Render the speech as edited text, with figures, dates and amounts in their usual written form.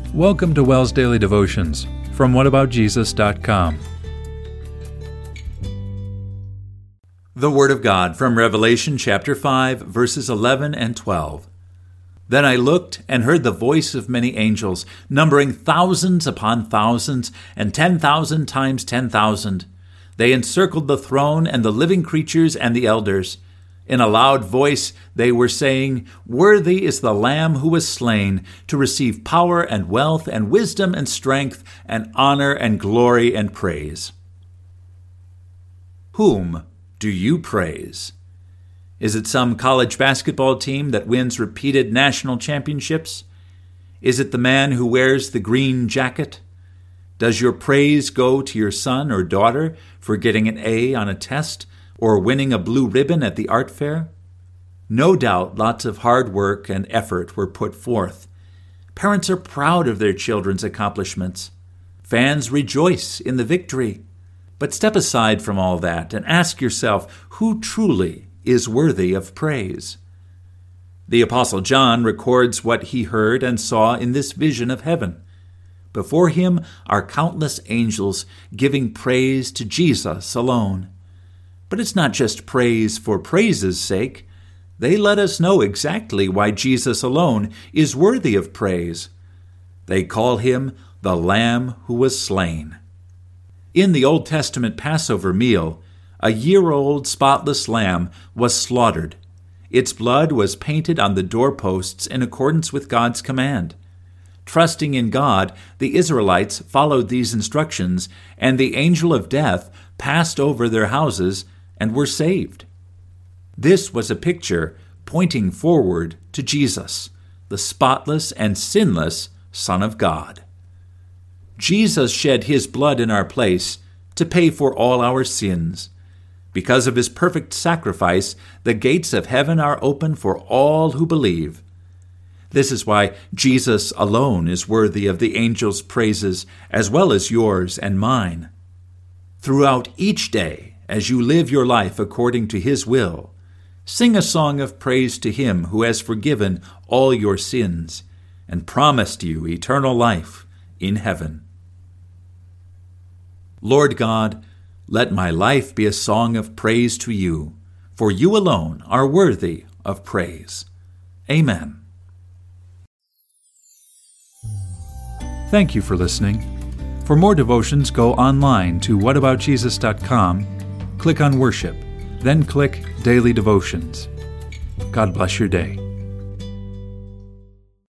Welcome to WELS Daily Devotions from whataboutjesus.com. The Word of God from Revelation chapter 5, verses 11 and 12. Then I looked and heard the voice of many angels, numbering thousands upon thousands, and 10,000 times 10,000. They encircled the throne and the living creatures and the elders. In a loud voice they were saying, "Worthy is the Lamb who was slain to receive power and wealth and wisdom and strength and honor and glory and praise." Whom do you praise? Is it some college basketball team that wins repeated national championships? Is it the man who wears the green jacket? Does your praise go to your son or daughter for getting an A on a test or winning a blue ribbon at the art fair? No doubt lots of hard work and effort were put forth. Parents are proud of their children's accomplishments. Fans rejoice in the victory. But step aside from all that and ask yourself, who truly is worthy of praise? The Apostle John records what he heard and saw in this vision of heaven. Before him are countless angels giving praise to Jesus alone. But it's not just praise for praise's sake. They let us know exactly why Jesus alone is worthy of praise. They call him the Lamb who was slain. In the Old Testament Passover meal, a year-old spotless lamb was slaughtered. Its blood was painted on the doorposts in accordance with God's command. Trusting in God, the Israelites followed these instructions, and the angel of death passed over their houses and were saved. This was a picture pointing forward to Jesus, the spotless and sinless Son of God. Jesus shed his blood in our place to pay for all our sins. Because of his perfect sacrifice, the gates of heaven are open for all who believe. This is why Jesus alone is worthy of the angels' praises, as well as yours and mine. Throughout each day, as you live your life according to his will, sing a song of praise to him who has forgiven all your sins and promised you eternal life in heaven. Lord God, let my life be a song of praise to you, for you alone are worthy of praise. Amen. Thank you for listening. For more devotions, go online to whataboutjesus.com, click on Worship, then click Daily Devotions. God bless your day.